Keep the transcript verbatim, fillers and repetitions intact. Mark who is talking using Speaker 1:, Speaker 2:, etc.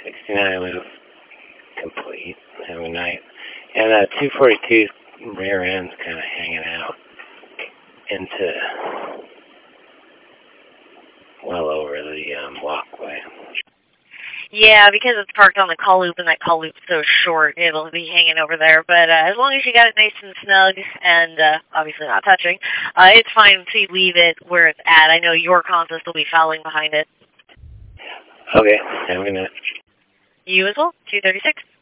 Speaker 1: sixty-nine loop complete. Have a night. And uh, two forty-two rear end's kind of hanging out into well over the um, walkway.
Speaker 2: Yeah, because it's parked on the call loop and that call loop's so short, it'll be hanging over there. But uh, as long as you got it nice and snug and uh, obviously not touching, uh, it's fine to leave it where it's at. I know your consist will be fouling behind it.
Speaker 1: Okay, have a good night.
Speaker 2: You as well, two thirty-six.